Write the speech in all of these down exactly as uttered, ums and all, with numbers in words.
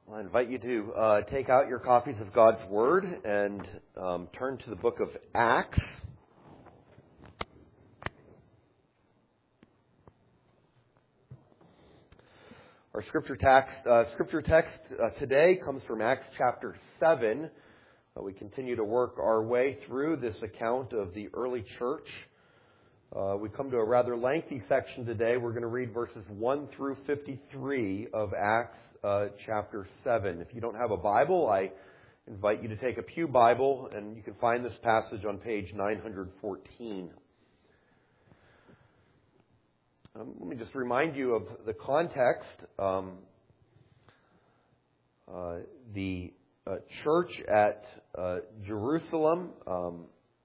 I invite you to uh, take out your copies of God's Word and um, turn to the book of Acts. Our scripture text, uh, scripture text uh, today comes from Acts chapter seven. Uh, we continue to work our way through this account of the early church. Uh, we come to a rather lengthy section today. We're going to read verses one through fifty-three of Acts uh, chapter seven. If you don't have a Bible, I invite you to take a pew Bible, and you can find this passage on page nine fourteen. Um, let me just remind you of the context. Um, uh, the uh, church at uh, Jerusalem um,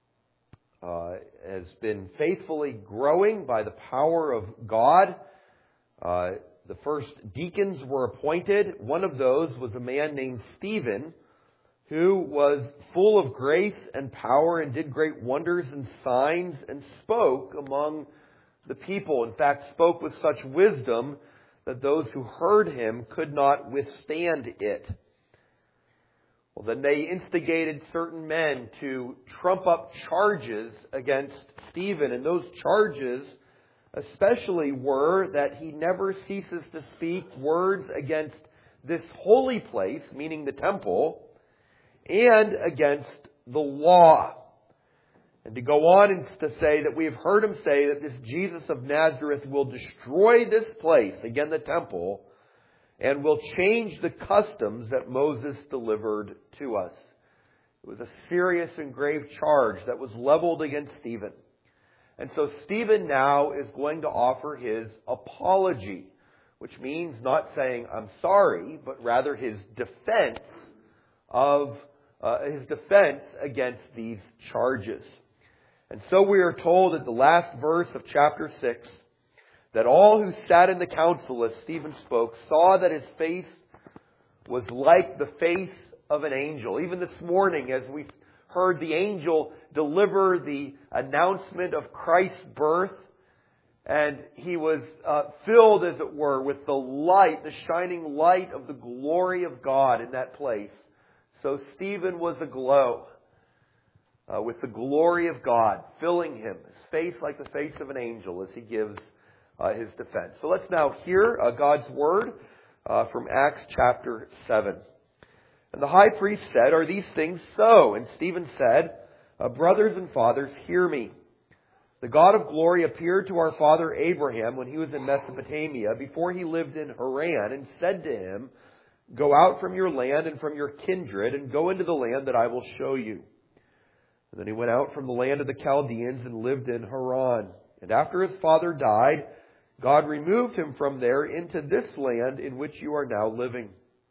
uh, has been faithfully growing by the power of God. Uh, the first deacons were appointed. One of those was a man named Stephen, who was full of grace and power and did great wonders and signs and spoke among the people. In fact, spoke with such wisdom that those who heard him could not withstand it. Well, then they instigated certain men to trump up charges against Stephen. And those charges especially were that he never ceases to speak words against this holy place, meaning the temple, and against the law. And to go on and to say that we have heard him say that this Jesus of Nazareth will destroy this place, again the temple, and will change the customs that Moses delivered to us. It was a serious and grave charge that was leveled against Stephen. And so Stephen now is going to offer his apology, which means not saying I'm sorry, but rather his defense of uh, his defense against these charges. And so we are told at the last verse of chapter six that all who sat in the council as Stephen spoke saw that his face was like the face of an angel. Even this morning, as we heard the angel deliver the announcement of Christ's birth, and he was uh, filled, as it were, with the light, the shining light of the glory of God in that place. So Stephen was aglow uh, with the glory of God, filling him, his face like the face of an angel, as he gives uh, his defense. So let's now hear uh, God's word uh, from Acts chapter seven. And the high priest said, "Are these things so?" And Stephen said, uh, "Brothers and fathers, hear me. The God of glory appeared to our father Abraham when he was in Mesopotamia, before he lived in Haran, and said to him, 'Go out from your land and from your kindred, and go into the land that I will show you.' And then he went out from the land of the Chaldeans and lived in Haran. And after his father died, God removed him from there into this land in which you are now living.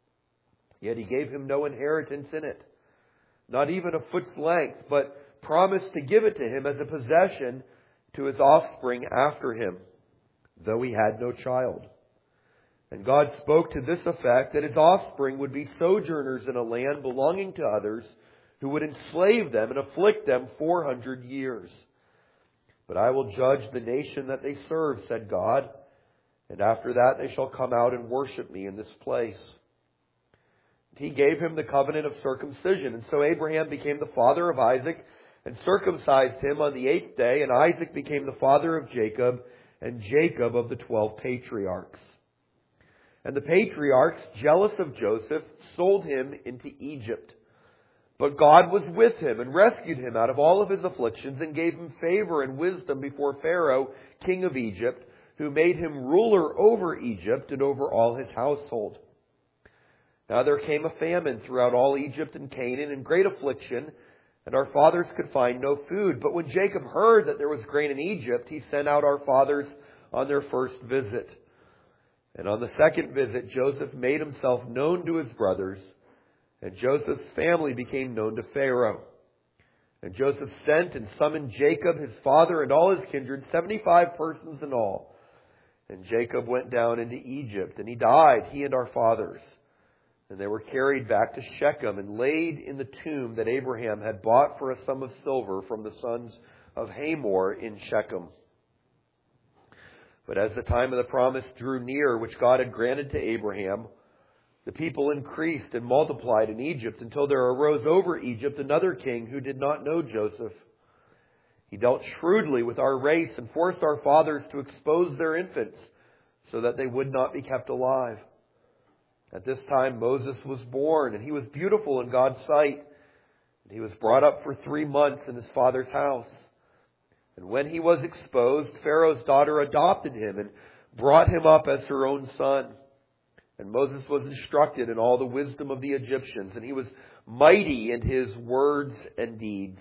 Yet he gave him no inheritance in it, not even a foot's length, but promised to give it to him as a possession to his offspring after him, though he had no child. And God spoke to this effect, that his offspring would be sojourners in a land belonging to others, who would enslave them and afflict them four hundred years. But I will judge the nation that they serve, said God, and after that they shall come out and worship me in this place." He gave him the covenant of circumcision. And so Abraham became the father of Isaac and circumcised him on the eighth day. And Isaac became the father of Jacob, and Jacob of the twelve patriarchs. And the patriarchs, jealous of Joseph, sold him into Egypt. But God was with him and rescued him out of all of his afflictions and gave him favor and wisdom before Pharaoh, king of Egypt, who made him ruler over Egypt and over all his household. Now there came a famine throughout all Egypt and Canaan, and great affliction, and our fathers could find no food. But when Jacob heard that there was grain in Egypt, he sent out our fathers on their first visit. And on the second visit, Joseph made himself known to his brothers, and Joseph's family became known to Pharaoh. And Joseph sent and summoned Jacob, his father, and all his kindred, seventy-five persons in all. And Jacob went down into Egypt, and he died, he and our fathers. And they were carried back to Shechem and laid in the tomb that Abraham had bought for a sum of silver from the sons of Hamor in Shechem. But as the time of the promise drew near, which God had granted to Abraham, The people increased and multiplied in Egypt until there arose over Egypt another king who did not know Joseph. He dealt shrewdly with our race and forced our fathers to expose their infants so that they would not be kept alive. At this time Moses was born, and he was beautiful in God's sight. And he was brought up for three months in his father's house. And when he was exposed, Pharaoh's daughter adopted him and brought him up as her own son. And Moses was instructed in all the wisdom of the Egyptians, and he was mighty in his words and deeds.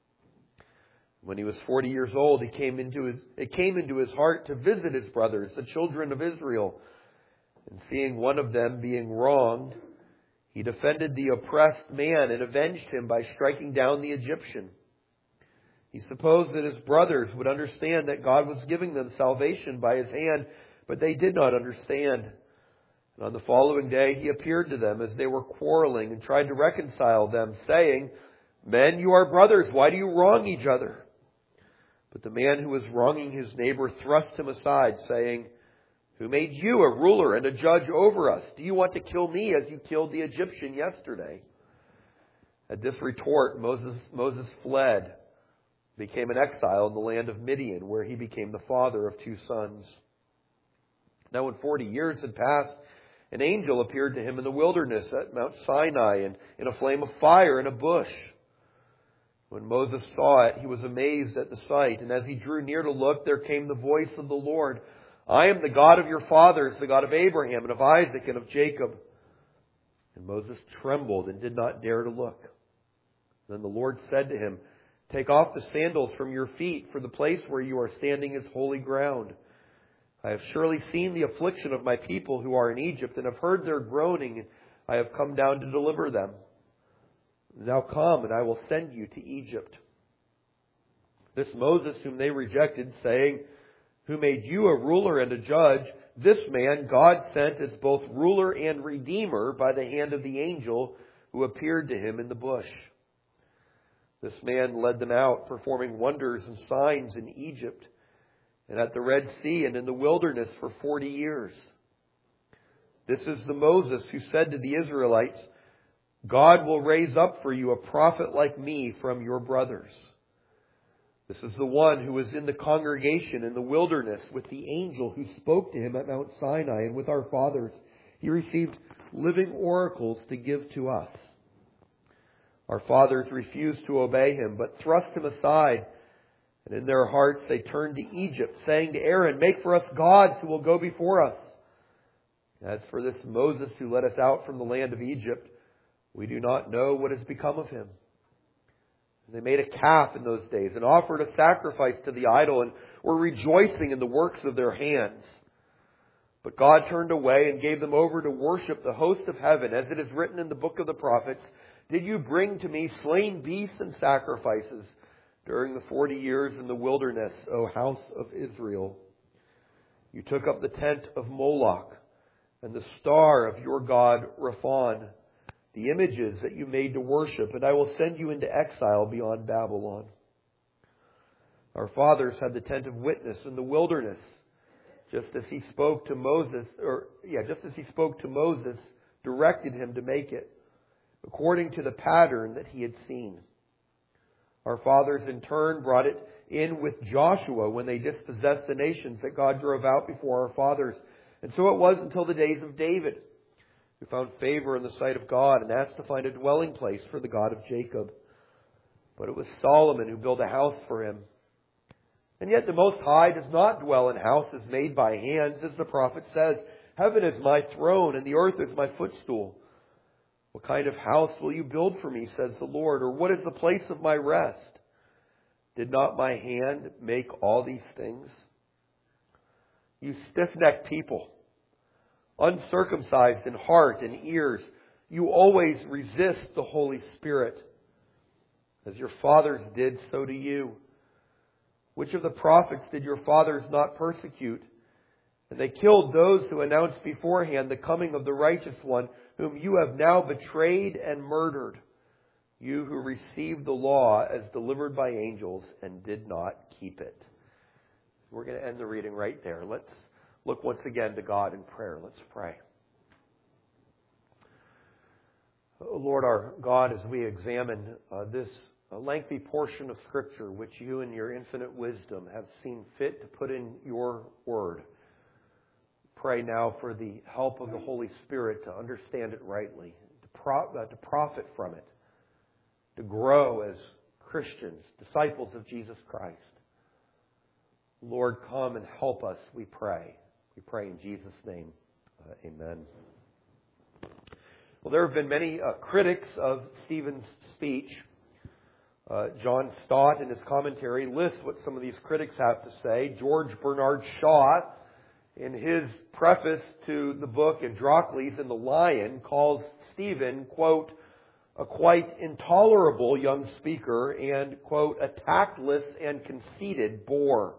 When he was forty years old, he came into his, it came into his heart to visit his brothers, the children of Israel. And seeing one of them being wronged, he defended the oppressed man and avenged him by striking down the Egyptian. He supposed that his brothers would understand that God was giving them salvation by his hand, but they did not understand. And on the following day he appeared to them as they were quarreling and tried to reconcile them, saying, "Men, you are brothers. Why do you wrong each other?" But the man who was wronging his neighbor thrust him aside, saying, "Who made you a ruler and a judge over us? Do you want to kill me as you killed the Egyptian yesterday?" At this retort, Moses, Moses fled, became an exile in the land of Midian, where he became the father of two sons. Now when forty years had passed, an angel appeared to him in the wilderness at Mount Sinai and in a flame of fire in a bush. When Moses saw it, he was amazed at the sight. And as he drew near to look, there came the voice of the Lord. "I am the God of your fathers, the God of Abraham and of Isaac and of Jacob." And Moses trembled and did not dare to look. Then the Lord said to him, "Take off the sandals from your feet, for the place where you are standing is holy ground. I have surely seen the affliction of my people who are in Egypt, and have heard their groaning. I have come down to deliver them. Now come, and I will send you to Egypt." This Moses whom they rejected, saying, "Who made you a ruler and a judge?" this man God sent as both ruler and redeemer by the hand of the angel who appeared to him in the bush. This man led them out, performing wonders and signs in Egypt, and at the Red Sea and in the wilderness for forty years. This is the Moses who said to the Israelites, "God will raise up for you a prophet like me from your brothers." This is the one who was in the congregation in the wilderness with the angel who spoke to him at Mount Sinai, and with our fathers he received living oracles to give to us. Our fathers refused to obey him, but thrust him aside. And in their hearts they turned to Egypt, saying to Aaron, "Make for us gods who will go before us." As for this Moses who led us out from the land of Egypt, we do not know what has become of him. And they made a calf in those days and offered a sacrifice to the idol and were rejoicing in the works of their hands. But God turned away and gave them over to worship the host of heaven, as it is written in the book of the prophets, "Did you bring to me slain beasts and sacrifices during the forty years in the wilderness, O house of Israel? You took up the tent of Moloch and the star of your god Rephan, the images that you made to worship, and I will send you into exile beyond Babylon." Our fathers had the tent of witness in the wilderness, just as he spoke to Moses, or yeah, just as he spoke to Moses, directed him to make it, according to the pattern that he had seen. Our fathers in turn brought it in with Joshua when they dispossessed the nations that God drove out before our fathers. And so it was until the days of David, who found favor in the sight of God and asked to find a dwelling place for the God of Jacob. But it was Solomon who built a house for him. And yet the Most High does not dwell in houses made by hands, as the prophet says, "Heaven is my throne and the earth is my footstool." What kind of house will you build for me, says the Lord, or what is the place of my rest? Did not my hand make all these things? You stiff-necked people, uncircumcised in heart and ears, you always resist the Holy Spirit. As your fathers did, so do you. Which of the prophets did your fathers not persecute? And they killed those who announced beforehand the coming of the righteous one, whom you have now betrayed and murdered, you who received the law as delivered by angels and did not keep it. We're going to end the reading right there. Let's look once again to God in prayer. Let's pray. Oh, Lord our God, as we examine uh, this uh, lengthy portion of Scripture, which you in your infinite wisdom have seen fit to put in your word, pray now for the help of the Holy Spirit to understand it rightly, to, pro- uh, to profit from it, to grow as Christians, disciples of Jesus Christ. Lord, come and help us, we pray. We pray in Jesus' name. Uh, amen. Well, there have been many uh, critics of Stephen's speech. Uh, John Stott, in his commentary, lists what some of these critics have to say. George Bernard Shaw, in his preface to the book Androcles and the Lion, calls Stephen, quote, a quite intolerable young speaker and, quote, a tactless and conceited bore.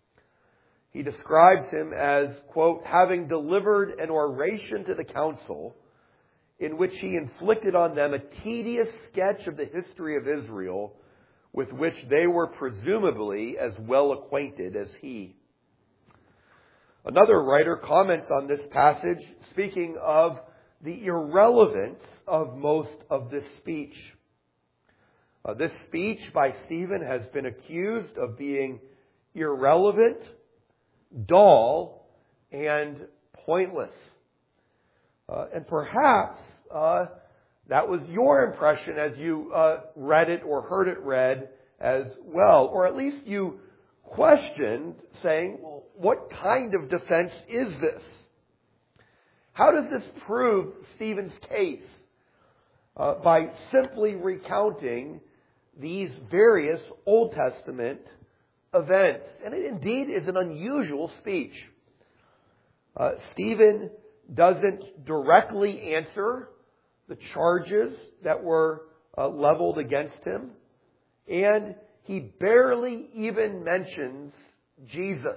He describes him as, quote, having delivered an oration to the council in which he inflicted on them a tedious sketch of the history of Israel with which they were presumably as well acquainted as he. Another writer comments on this passage, speaking of the irrelevance of most of this speech. Uh, this speech by Stephen has been accused of being irrelevant, dull, and pointless. Uh, and perhaps uh, that was your impression as you uh, read it or heard it read as well. Or at least you questioned, saying, well, what kind of defense is this? How does this prove Stephen's case? Uh, by simply recounting these various Old Testament events. And it indeed is an unusual speech. Uh, Stephen doesn't directly answer the charges that were uh, leveled against him. And he barely even mentions Jesus.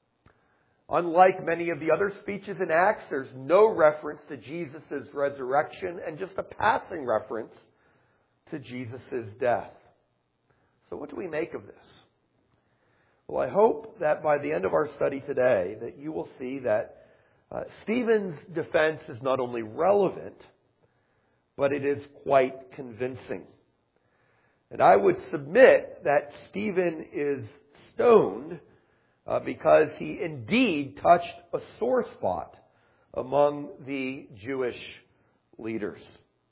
Unlike many of the other speeches in Acts, there's no reference to Jesus' resurrection and just a passing reference to Jesus' death. So what do we make of this? Well, I hope that by the end of our study today that you will see that uh, Stephen's defense is not only relevant, but it is quite convincing. And I would submit that Stephen is stoned uh, because he indeed touched a sore spot among the Jewish leaders.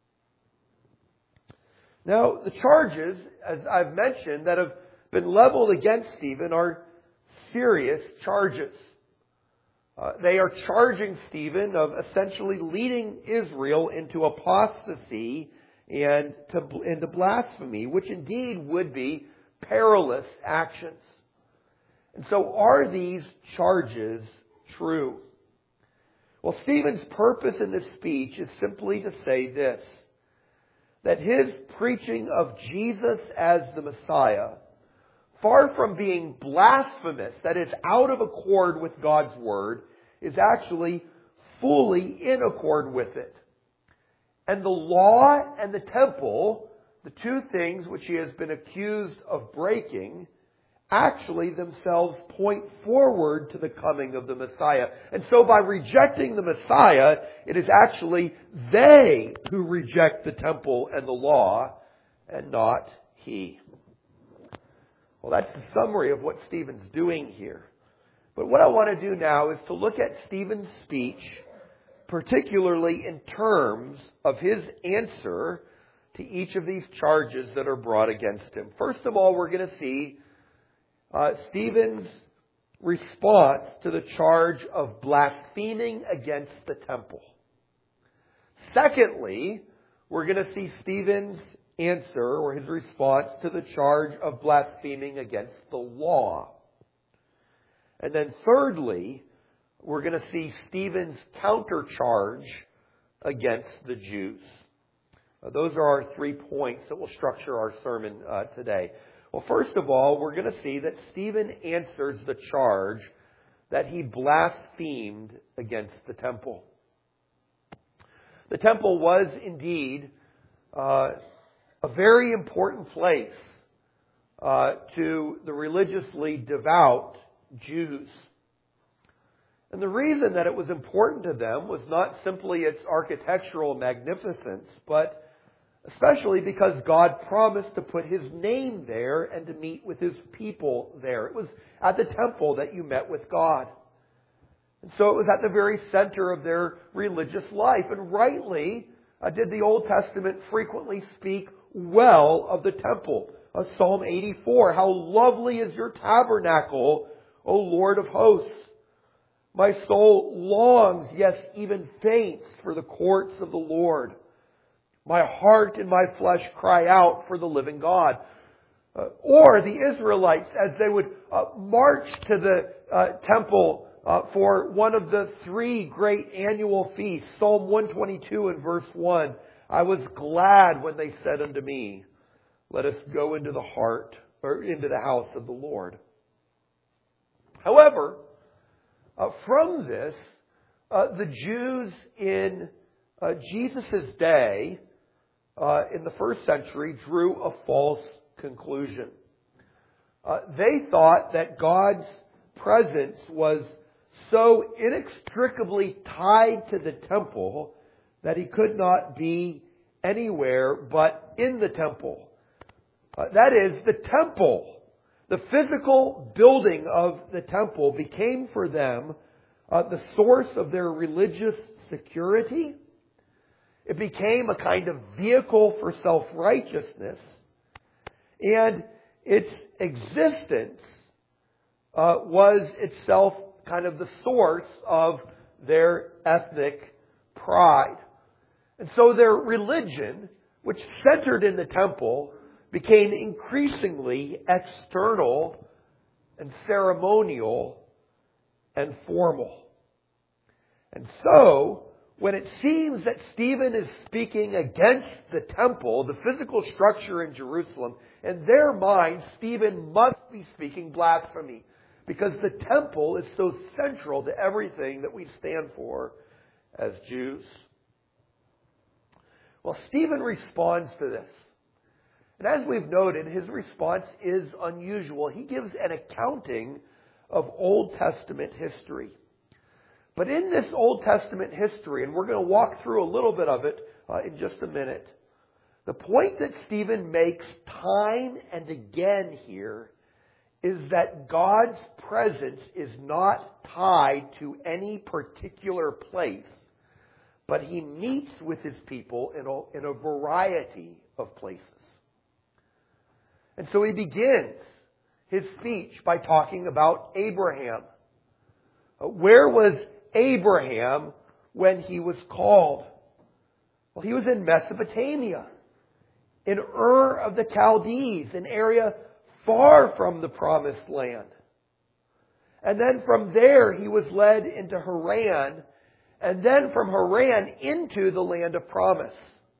Now, the charges, as I've mentioned, that have been leveled against Stephen are serious charges. Uh, they are charging Stephen of essentially leading Israel into apostasy and to, into blasphemy, which indeed would be perilous actions. And so are these charges true? Well, Stephen's purpose in this speech is simply to say this, that his preaching of Jesus as the Messiah, far from being blasphemous, that is out of accord with God's Word, is actually fully in accord with it. And the law and the temple, the two things which he has been accused of breaking, actually themselves point forward to the coming of the Messiah. And so by rejecting the Messiah, it is actually they who reject the temple and the law, and not he. Well, that's the summary of what Stephen's doing here. But what I want to do now is to look at Stephen's speech, particularly in terms of his answer to each of these charges that are brought against him. First of all, we're going to see uh, Stephen's response to the charge of blaspheming against the temple. Secondly, we're going to see Stephen's answer or his response to the charge of blaspheming against the law. And then thirdly, we're going to see Stephen's countercharge against the Jews. Uh, those are our three points that will structure our sermon uh, today. Well, first of all, we're going to see that Stephen answers the charge that he blasphemed against the temple. The temple was indeed uh, a very important place uh, to the religiously devout Jews. And the reason that it was important to them was not simply its architectural magnificence, but especially because God promised to put His name there and to meet with His people there. It was at the temple that you met with God. And so it was at the very center of their religious life. And rightly uh, did the Old Testament frequently speak well of the temple. Uh, Psalm eighty-four, how lovely is your tabernacle, O Lord of hosts. My soul longs, yes, even faints for the courts of the Lord. My heart and my flesh cry out for the living God. Uh, or the Israelites, as they would uh, march to the uh, temple uh, for one of the three great annual feasts. Psalm one twenty-two and verse one. I was glad when they said unto me, let us go into the heart, or into the house of the Lord. However, uh, from this, uh, the Jews in uh, Jesus' day, uh, in the first century, drew a false conclusion. Uh, they thought that God's presence was so inextricably tied to the temple that He could not be anywhere but in the temple. Uh, that is, the temple, the physical building of the temple became for them uh, the source of their religious security. It became a kind of vehicle for self-righteousness. And its existence uh, was itself kind of the source of their ethnic pride. And so their religion, which centered in the temple, became increasingly external and ceremonial and formal. And so, when it seems that Stephen is speaking against the temple, the physical structure in Jerusalem, in their mind, Stephen must be speaking blasphemy, because the temple is so central to everything that we stand for as Jews. Well, Stephen responds to this. And as we've noted, his response is unusual. He gives an accounting of Old Testament history. But in this Old Testament history, and we're going to walk through a little bit of it uh, in just a minute, the point that Stephen makes time and again here is that God's presence is not tied to any particular place, but He meets with His people in a, in a variety of places. And so he begins his speech by talking about Abraham. Where was Abraham when he was called? Well, he was in Mesopotamia, in Ur of the Chaldees, an area far from the promised land. And then from there he was led into Haran, and then from Haran into the land of promise.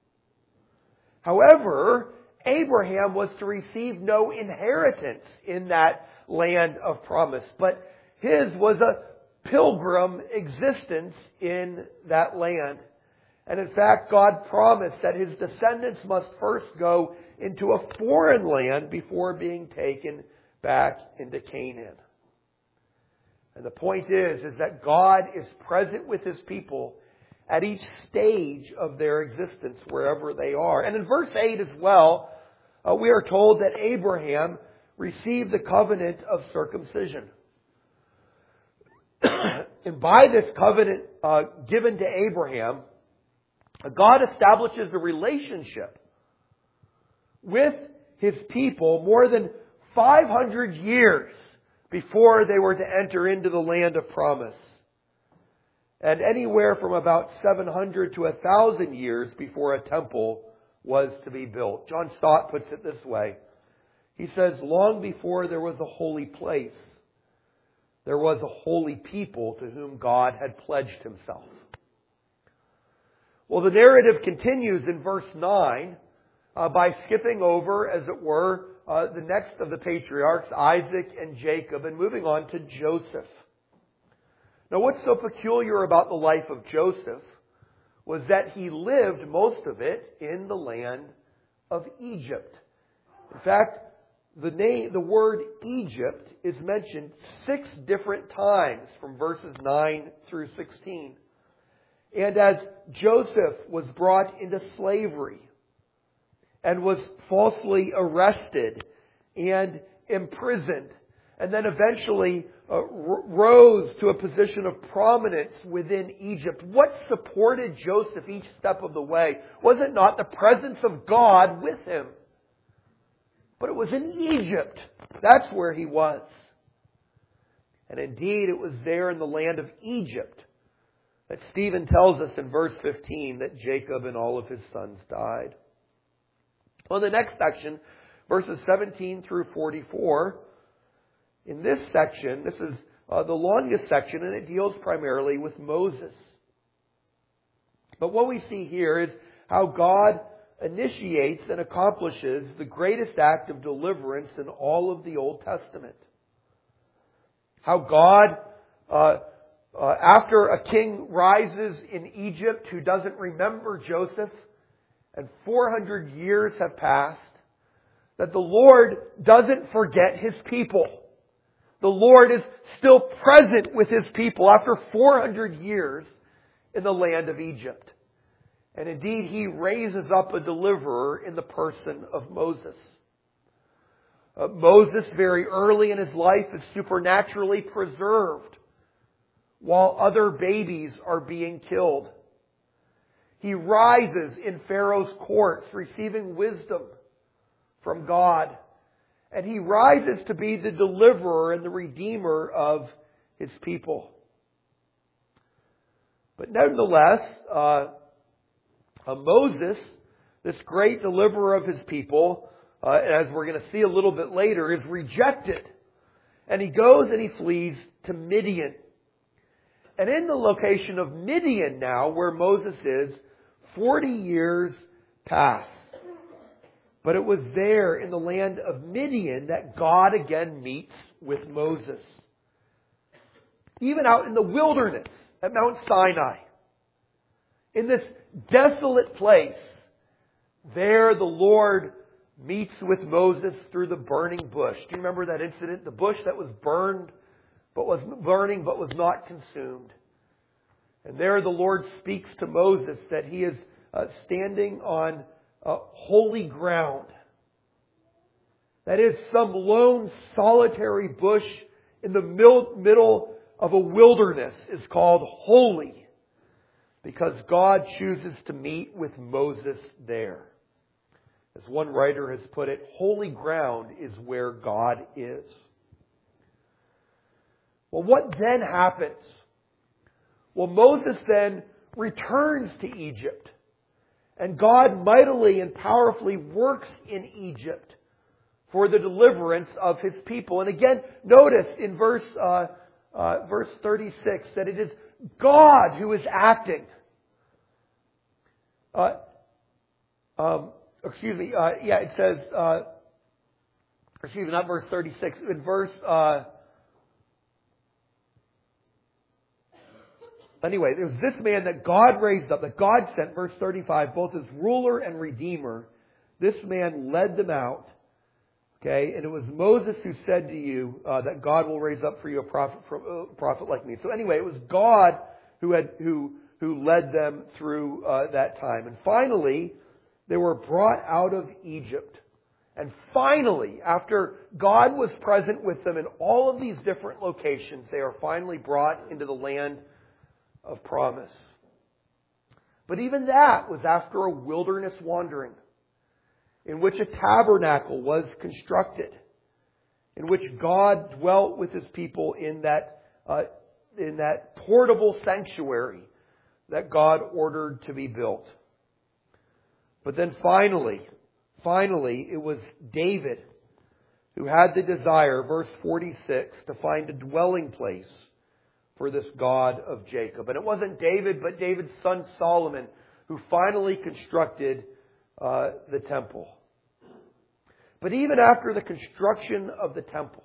However, Abraham was to receive no inheritance in that land of promise, but his was a pilgrim existence in that land. And in fact, God promised that his descendants must first go into a foreign land before being taken back into Canaan. And the point is, is that God is present with His people at each stage of their existence, wherever they are. And in verse eight as well, uh, we are told that Abraham received the covenant of circumcision. And by this covenant uh, given to Abraham, God establishes a relationship with His people more than five hundred years before they were to enter into the land of promise. And anywhere from about seven hundred to one thousand years before a temple was to be built. John Stott puts it this way. He says, long before there was a holy place, there was a holy people to whom God had pledged Himself. Well, the narrative continues in verse nine uh, by skipping over, as it were, uh, the next of the patriarchs, Isaac and Jacob, and moving on to Joseph. Now, what's so peculiar about the life of Joseph was that he lived most of it in the land of Egypt. In fact, the name, the word Egypt is mentioned six different times from verses nine through sixteen. And as Joseph was brought into slavery, and was falsely arrested and imprisoned, and then eventually uh, r- rose to a position of prominence within Egypt. What supported Joseph each step of the way? Was it not the presence of God with him? But it was in Egypt. That's where he was. And indeed, it was there in the land of Egypt that Stephen tells us in verse fifteen that Jacob and all of his sons died. Well, the next section, verses seventeen through forty-four, in this section, this is uh, the longest section, and it deals primarily with Moses. But what we see here is how God initiates and accomplishes the greatest act of deliverance in all of the Old Testament. How God, uh, uh, after a king rises in Egypt who doesn't remember Joseph, and four hundred years have passed, that the Lord doesn't forget His people. The Lord is still present with His people after four hundred years in the land of Egypt. And indeed, He raises up a deliverer in the person of Moses. Uh, Moses, very early in his life, is supernaturally preserved while other babies are being killed. He rises in Pharaoh's courts, receiving wisdom from God. And he rises to be the deliverer and the redeemer of his people. But nevertheless, uh, uh, Moses, this great deliverer of his people, uh, as we're going to see a little bit later, is rejected. And he goes and he flees to Midian. And in the location of Midian now, where Moses is, forty years pass. But it was there in the land of Midian that God again meets with Moses. Even out in the wilderness at Mount Sinai. In this desolate place, there the Lord meets with Moses through the burning bush. Do you remember that incident? The bush that was burned, but was burning, but was not consumed. And there the Lord speaks to Moses that he is uh, standing on uh, holy ground. That is, some lone solitary bush in the mil- middle of a wilderness is called holy, because God chooses to meet with Moses there. As one writer has put it, holy ground is where God is. Well, what then happens? Well, Moses then returns to Egypt. And God mightily and powerfully works in Egypt for the deliverance of His people. And again, notice in verse uh, uh, verse thirty-six that it is God who is acting. Uh, um, excuse me. Uh, yeah, it says. Uh, excuse me, not verse thirty-six. In verse. Uh, Anyway, it was this man that God raised up, that God sent, verse thirty-five, both as ruler and redeemer. This man led them out. Okay, and it was Moses who said to you uh, that God will raise up for you a prophet, from, uh, prophet like me. So anyway, it was God who had who who led them through uh, that time. And finally, they were brought out of Egypt. And finally, after God was present with them in all of these different locations, they are finally brought into the land of promise. But even that was after a wilderness wandering, in which a tabernacle was constructed, in which God dwelt with His people in that uh, in that portable sanctuary that God ordered to be built. But then finally, finally, it was David who had the desire, verse forty-six, to find a dwelling place for this God of Jacob. And it wasn't David, but David's son Solomon, who finally constructed uh, the temple. But even after the construction of the temple,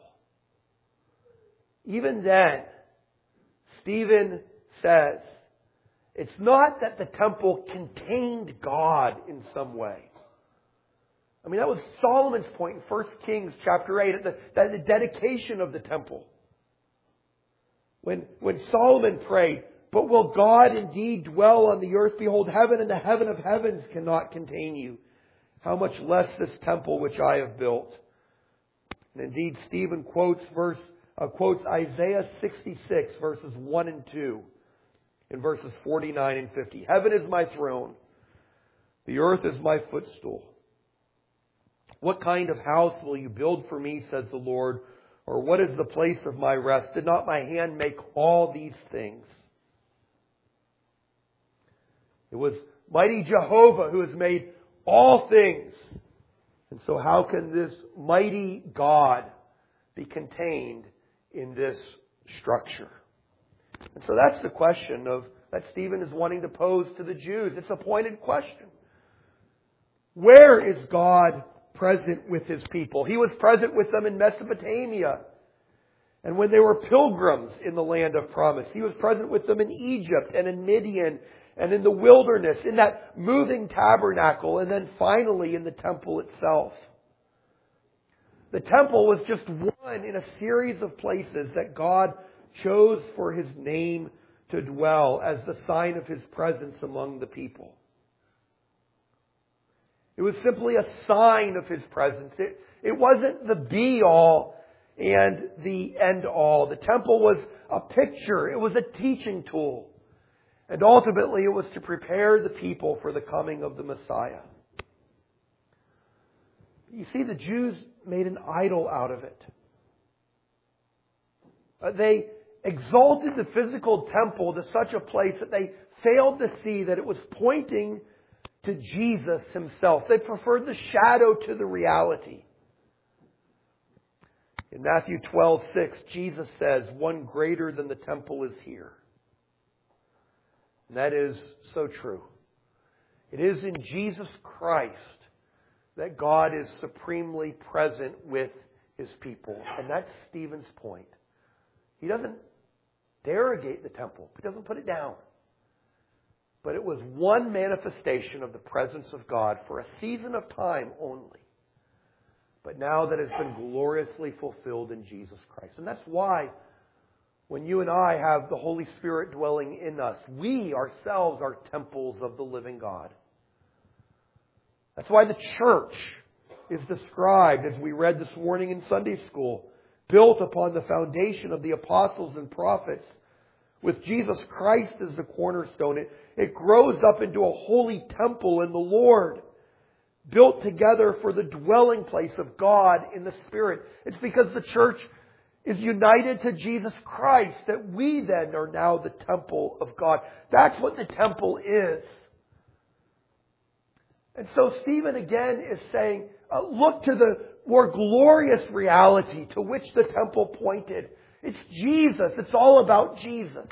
even then, Stephen says, it's not that the temple contained God in some way. I mean, that was Solomon's point in First Kings chapter eight, at the, at the dedication of the temple. When, when Solomon prayed, but will God indeed dwell on the earth? Behold, heaven and the heaven of heavens cannot contain you. how much less this temple which I have built. And indeed, Stephen quotes verse uh, quotes Isaiah sixty-six, verses one and two, in verses forty-nine and fifty. Heaven is my throne, the earth is my footstool. What kind of house will you build for me, says the Lord, or what is the place of my rest? Did not my hand make all these things? It was mighty Jehovah who has made all things. And so how can this mighty God be contained in this structure? And so that's the question of that Stephen is wanting to pose to the Jews. It's a pointed question. Where is God present with His people? He was present with them in Mesopotamia. And when they were pilgrims in the land of promise, He was present with them in Egypt and in Midian and in the wilderness, in that moving tabernacle, and then finally in the temple itself. The temple was just one in a series of places that God chose for His name to dwell as the sign of His presence among the people. It was simply a sign of His presence. It, it wasn't the be-all and the end-all. The temple was a picture. It was a teaching tool. And ultimately, it was to prepare the people for the coming of the Messiah. You see, the Jews made an idol out of it. Uh, they exalted the physical temple to such a place that they failed to see that it was pointing to Jesus Himself. They preferred the shadow to the reality. In Matthew twelve six, Jesus says, "One greater than the temple is here." And that is so true. It is in Jesus Christ that God is supremely present with His people. And that's Stephen's point. He doesn't derogate the temple. He doesn't put it down. But it was one manifestation of the presence of God for a season of time only. But now that it's been gloriously fulfilled in Jesus Christ. And that's why when you and I have the Holy Spirit dwelling in us, we ourselves are temples of the living God. That's why the church is described, as we read this morning in Sunday school, built upon the foundation of the apostles and prophets, with Jesus Christ as the cornerstone. It, it grows up into a holy temple in the Lord, built together for the dwelling place of God in the Spirit. It's because the church is united to Jesus Christ that we then are now the temple of God. That's what the temple is. And so Stephen again is saying, uh, look to the more glorious reality to which the temple pointed. It's Jesus. It's all about Jesus.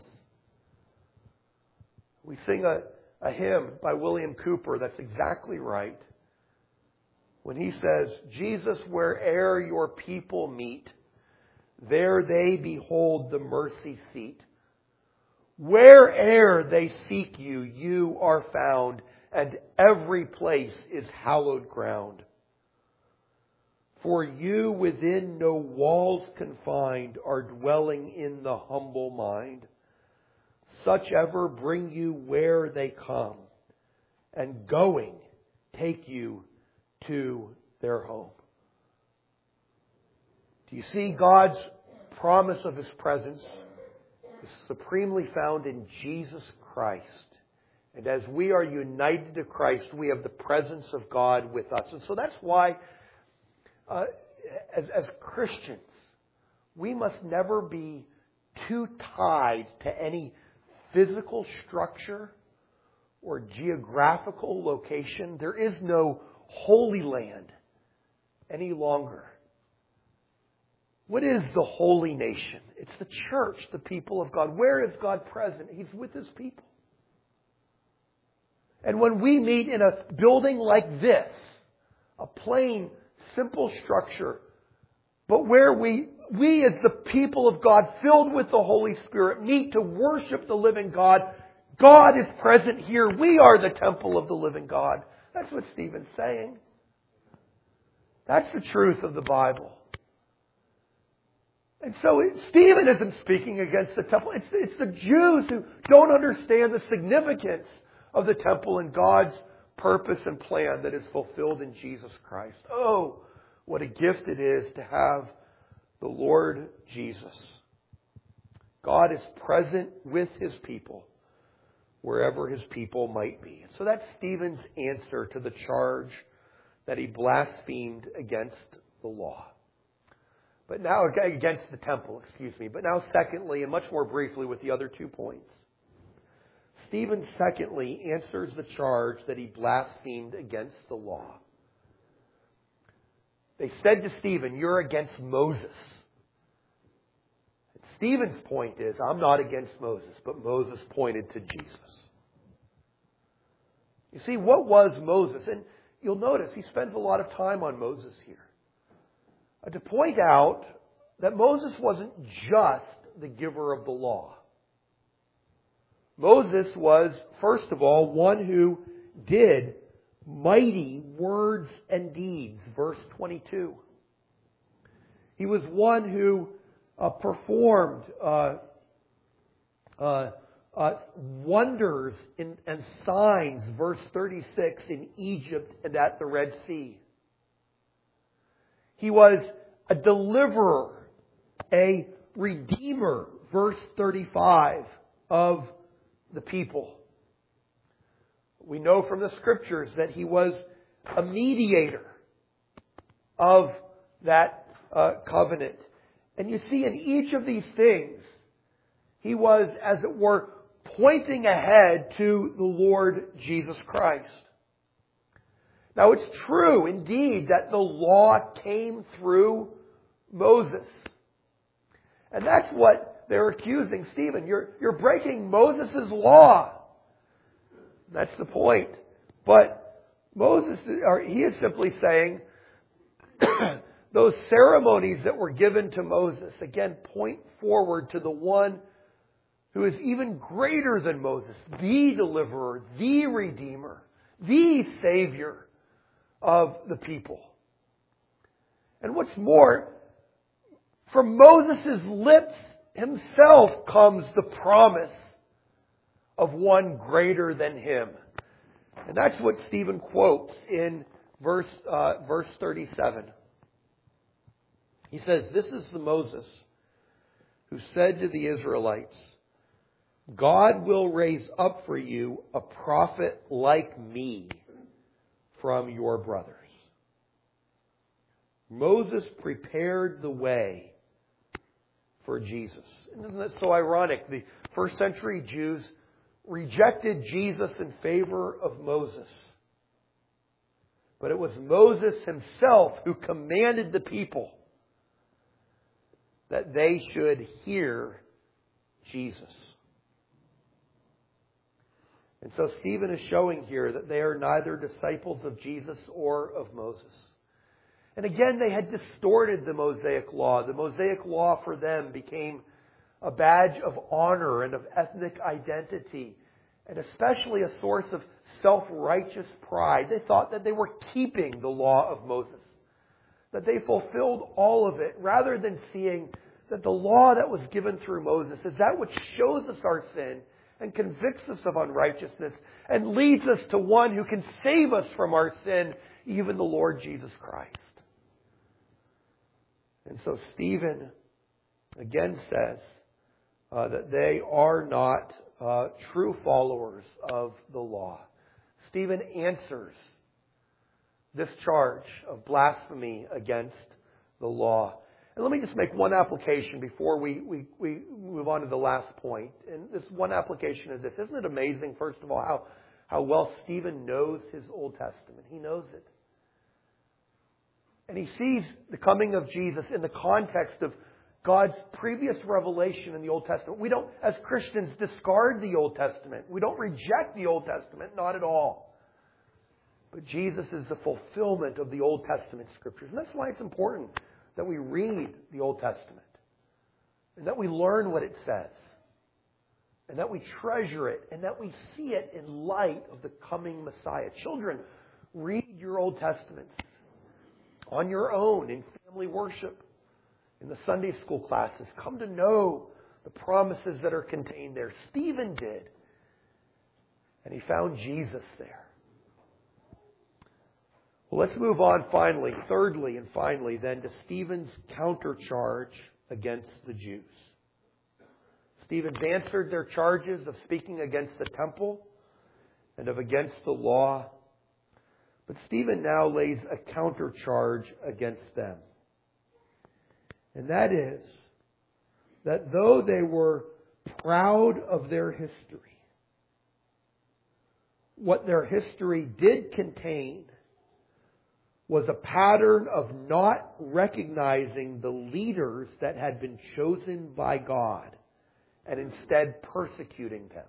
We sing a, a hymn by William Cooper that's exactly right. When he says, "Jesus, where'er your people meet, there they behold the mercy seat. Where'er they seek you, you are found, and every place is hallowed ground. For you within no walls confined are dwelling in the humble mind. Such ever bring you where they come, and going take you to their home." Do you see God's promise of His presence is supremely found in Jesus Christ? And as we are united to Christ, we have the presence of God with us. And so that's why, uh, as, as Christians, we must never be too tied to any physical structure or geographical location. There is no Holy Land any longer. What is the holy nation? It's the church, the people of God. Where is God present? He's with His people. And when we meet in a building like this, a plain, simple structure, but where we, we as the people of God, filled with the Holy Spirit, meet to worship the living God, God is present here. We are the temple of the living God. That's what Stephen's saying. That's the truth of the Bible. And so Stephen isn't speaking against the temple. It's, it's the Jews who don't understand the significance of the temple and God's purpose and plan that is fulfilled in Jesus Christ. Oh, what a gift it is to have the Lord Jesus. God is present with His people wherever His people might be. So that's Stephen's answer to the charge that he blasphemed against the law. But now, against the temple, excuse me. But now secondly, and much more briefly with the other two points, Stephen secondly answers the charge that he blasphemed against the law. They said to Stephen, "You're against Moses." And Stephen's point is, I'm not against Moses, but Moses pointed to Jesus. You see, what was Moses? And you'll notice he spends a lot of time on Moses here. Uh, to point out that Moses wasn't just the giver of the law. Moses was, first of all, one who did mighty words and deeds. Verse twenty-two. He was one who uh, performed uh, uh, uh, wonders in, and signs. Verse thirty-six, in Egypt and at the Red Sea. He was a deliverer, a redeemer. Verse thirty-five, of the people. We know from the Scriptures that he was a mediator of that uh, covenant. And you see, in each of these things, he was, as it were, pointing ahead to the Lord Jesus Christ. Now, it's true, indeed, that the law came through Moses. And that's what they're accusing Stephen. You're, you're breaking Moses' law. That's the point. But Moses, or he is simply saying, those ceremonies that were given to Moses, again, point forward to the one who is even greater than Moses, the deliverer, the redeemer, the savior of the people. And what's more, from Moses' lips himself comes the promise of one greater than him. And that's what Stephen quotes in verse uh, verse thirty-seven. He says, "This is the Moses who said to the Israelites, 'God will raise up for you a prophet like me from your brothers.'" Moses prepared the way for Jesus. And isn't that so ironic? The first century Jews rejected Jesus in favor of Moses. But it was Moses himself who commanded the people that they should hear Jesus. And so Stephen is showing here that they are neither disciples of Jesus or of Moses. And again, they had distorted the Mosaic law. The Mosaic law for them became a badge of honor and of ethnic identity, and especially a source of self-righteous pride. They thought that they were keeping the law of Moses, that they fulfilled all of it, rather than seeing that the law that was given through Moses is that which shows us our sin and convicts us of unrighteousness and leads us to one who can save us from our sin, even the Lord Jesus Christ. And so Stephen again says uh, that they are not uh, true followers of the law. Stephen answers this charge of blasphemy against the law. And let me just make one application before we, we, we move on to the last point. And this one application is this. Isn't it amazing, first of all, how, how well Stephen knows his Old Testament? He knows it. And he sees the coming of Jesus in the context of God's previous revelation in the Old Testament. We don't, as Christians, discard the Old Testament. We don't reject the Old Testament, not at all. But Jesus is the fulfillment of the Old Testament Scriptures. And that's why it's important that we read the Old Testament. And that we learn what it says. And that we treasure it. And that we see it in light of the coming Messiah. Children, read your Old Testaments on your own, in family worship, in the Sunday school classes. Come to know the promises that are contained there. Stephen did. And he found Jesus there. Well, let's move on finally, thirdly and finally then, to Stephen's countercharge against the Jews. Stephen's answered their charges of speaking against the temple and of against the law. But Stephen now lays a countercharge against them. And that is that though they were proud of their history, what their history did contain was a pattern of not recognizing the leaders that had been chosen by God and instead persecuting them.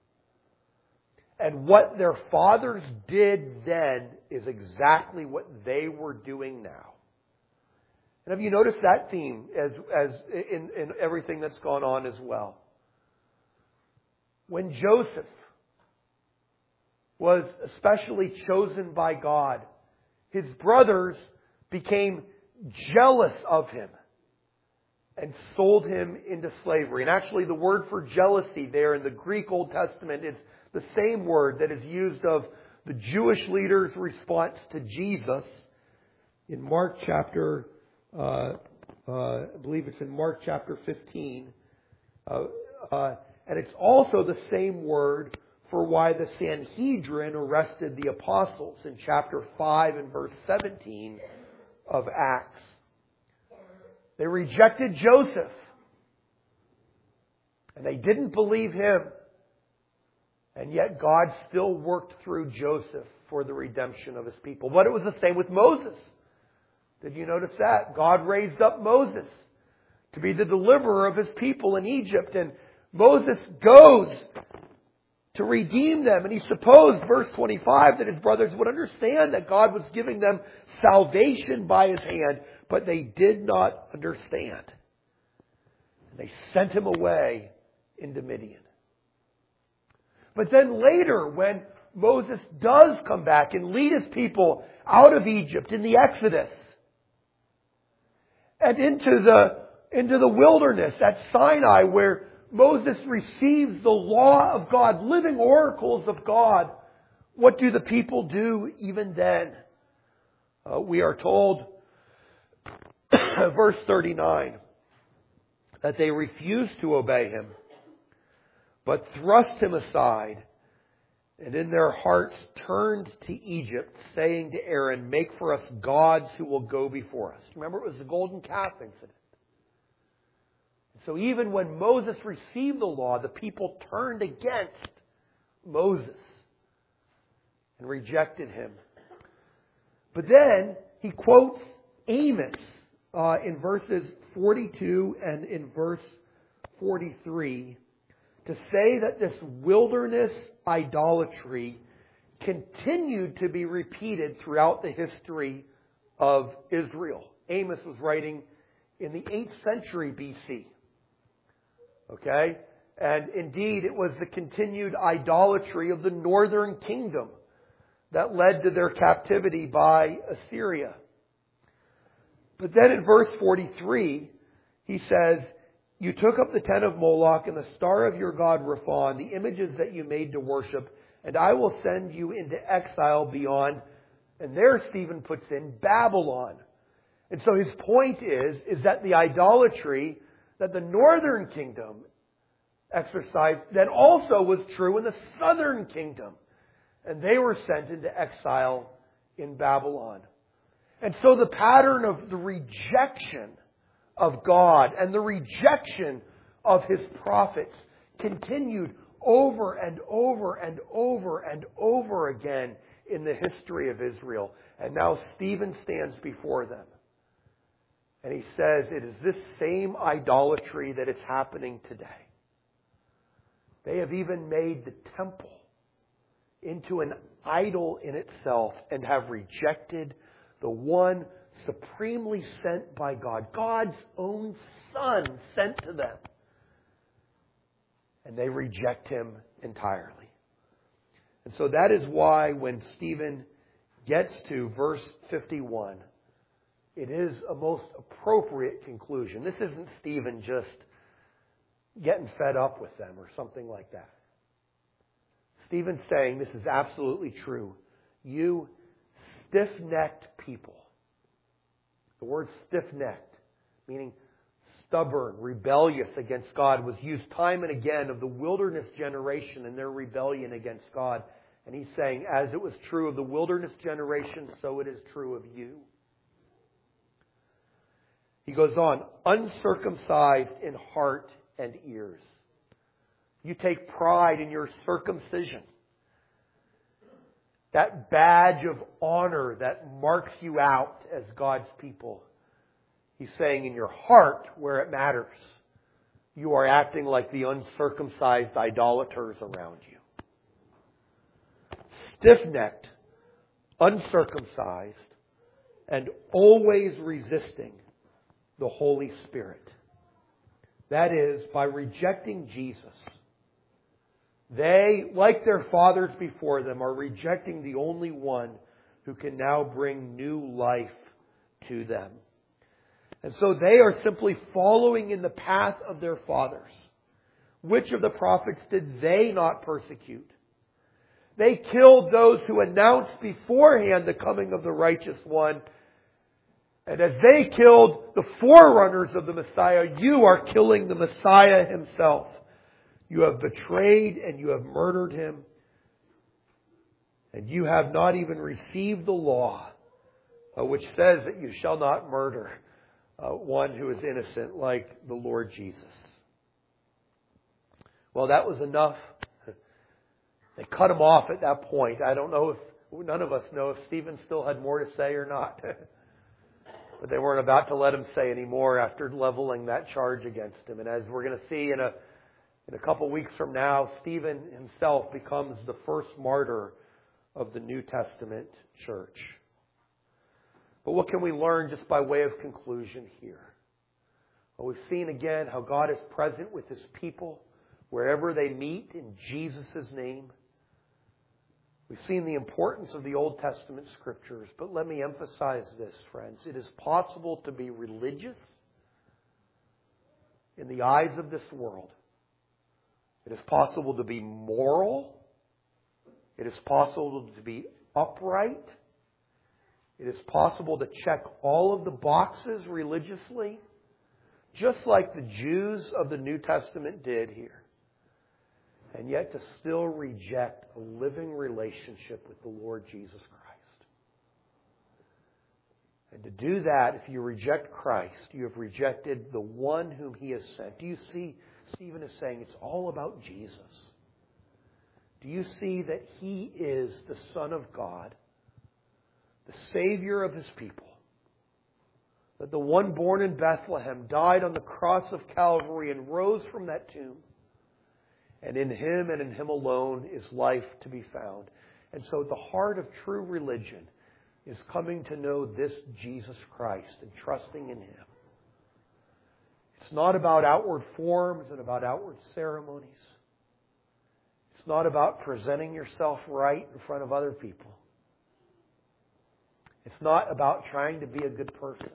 And what their fathers did then is exactly what they were doing now. And have you noticed that theme as as in, in everything that's gone on as well? When Joseph was especially chosen by God, his brothers became jealous of him and sold him into slavery. And actually the word for jealousy there in the Greek Old Testament is the same word that is used of the Jewish leaders' response to Jesus in Mark chapter, uh, uh, I believe it's in Mark chapter fifteen. Uh, uh, and it's also the same word for why the Sanhedrin arrested the apostles in chapter five and verse seventeen of Acts. They rejected Joseph. And they didn't believe him. And yet God still worked through Joseph for the redemption of his people. But it was the same with Moses. Did you notice that? God raised up Moses to be the deliverer of his people in Egypt. And Moses goes to redeem them. And he supposed, verse twenty-five, that his brothers would understand that God was giving them salvation by his hand. But they did not understand. And they sent him away into Midian. But then later, when Moses does come back and lead his people out of Egypt in the Exodus and into the, into the wilderness at Sinai, where Moses receives the law of God, living oracles of God, what do the people do even then? Uh, we are told, verse thirty-nine, that they refused to obey him, but thrust him aside, and in their hearts turned to Egypt, saying to Aaron, "Make for us gods who will go before us." Remember, it was the golden calf incident. So even when Moses received the law, the people turned against Moses and rejected him. But then he quotes Amos uh, in verses forty-two and in verse forty-three to say that this wilderness idolatry continued to be repeated throughout the history of Israel. Amos was writing in the eighth century B C. Okay? And indeed, it was the continued idolatry of the northern kingdom that led to their captivity by Assyria. But then in verse forty-three, he says, "You took up the tent of Moloch and the star of your god Rephan, the images that you made to worship, and I will send you into exile beyond," and there Stephen puts in Babylon. And so his point is, is that the idolatry that the northern kingdom exercised then also was true in the southern kingdom. And they were sent into exile in Babylon. And so the pattern of the rejection of God and the rejection of his prophets continued over and over and over and over again in the history of Israel. And now Stephen stands before them. And he says it is this same idolatry that is happening today. They have even made the temple into an idol in itself and have rejected the one supremely sent by God, God's own Son sent to them. And they reject him entirely. And so that is why when Stephen gets to verse fifty-one, it is a most appropriate conclusion. This isn't Stephen just getting fed up with them or something like that. Stephen's saying this is absolutely true. You stiff-necked people. The word stiff-necked, meaning stubborn, rebellious against God, was used time and again of the wilderness generation and their rebellion against God. And he's saying, as it was true of the wilderness generation, so it is true of you. He goes on, uncircumcised in heart and ears. You take pride in your circumcision. That badge of honor that marks you out as God's people. He's saying in your heart, where it matters, you are acting like the uncircumcised idolaters around you. Stiff-necked, uncircumcised, and always resisting the Holy Spirit. That is, by rejecting Jesus. They, like their fathers before them, are rejecting the only one who can now bring new life to them. And so they are simply following in the path of their fathers. Which of the prophets did they not persecute? They killed those who announced beforehand the coming of the righteous one. And as they killed the forerunners of the Messiah, you are killing the Messiah himself. You have betrayed and you have murdered him. And you have not even received the law, uh, which says that you shall not murder uh, one who is innocent like the Lord Jesus. Well, that was enough. They cut him off at that point. I don't know if, none of us know if Stephen still had more to say or not. But they weren't about to let him say any more after leveling that charge against him. And as we're going to see in a in a couple weeks from now, Stephen himself becomes the first martyr of the New Testament church. But what can we learn just by way of conclusion here? Well, we've seen again how God is present with His people wherever they meet in Jesus' name. We've seen the importance of the Old Testament Scriptures, but let me emphasize this, friends. It is possible to be religious in the eyes of this world. It is possible to be moral. It is possible to be upright. It is possible to check all of the boxes religiously, just like the Jews of the New Testament did here. And yet to still reject a living relationship with the Lord Jesus Christ. And to do that, if you reject Christ, you have rejected the one whom He has sent. Do you see, Stephen is saying it's all about Jesus. Do you see that He is the Son of God, the Savior of His people? That the one born in Bethlehem died on the cross of Calvary and rose from that tomb. And in Him and in Him alone is life to be found. And so the heart of true religion is coming to know this Jesus Christ and trusting in Him. It's not about outward forms and about outward ceremonies. It's not about presenting yourself right in front of other people. It's not about trying to be a good person.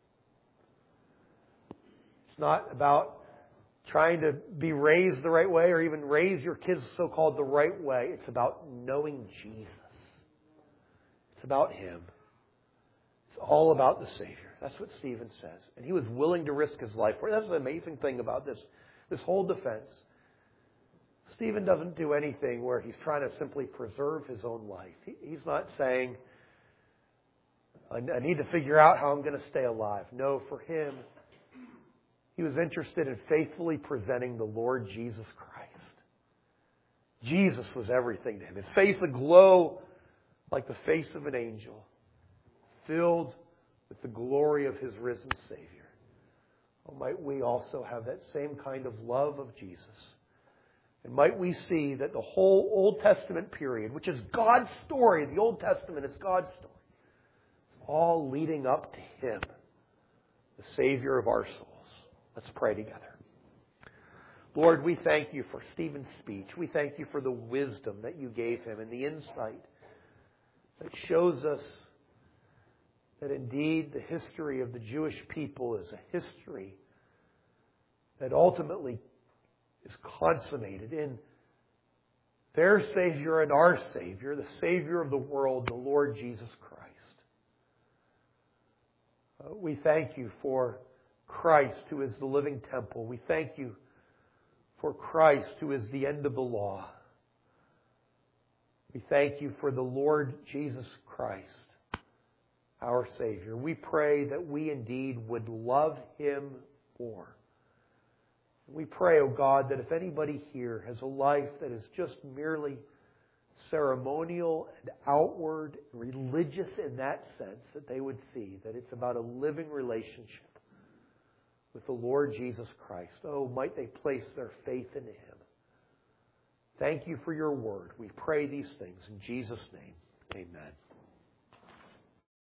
It's not about trying to be raised the right way or even raise your kids so-called the right way. It's about knowing Jesus. It's about Him. It's all about the Savior. That's what Stephen says. And he was willing to risk his life for it. That's the amazing thing about this, this whole defense. Stephen doesn't do anything where he's trying to simply preserve his own life. He, he's not saying, I, I need to figure out how I'm going to stay alive. No, for him, he was interested in faithfully presenting the Lord Jesus Christ. Jesus was everything to him. His face aglow like the face of an angel, filled with the glory of His risen Savior. Oh, might we also have that same kind of love of Jesus. And might we see that the whole Old Testament period, which is God's story, the Old Testament is God's story, it's all leading up to Him, the Savior of our souls. Let's pray together. Lord, we thank You for Stephen's speech. We thank You for the wisdom that You gave him and the insight that shows us that indeed the history of the Jewish people is a history that ultimately is consummated in their Savior and our Savior, the Savior of the world, the Lord Jesus Christ. We thank you for Christ, who is the living temple. We thank you for Christ, who is the end of the law. We thank you for the Lord Jesus Christ, our Savior. We pray that we indeed would love Him more. We pray, O God, that if anybody here has a life that is just merely ceremonial and outward, religious in that sense, that they would see that it's about a living relationship with the Lord Jesus Christ. Oh, might they place their faith in Him. Thank you for your word. We pray these things in Jesus' name. Amen.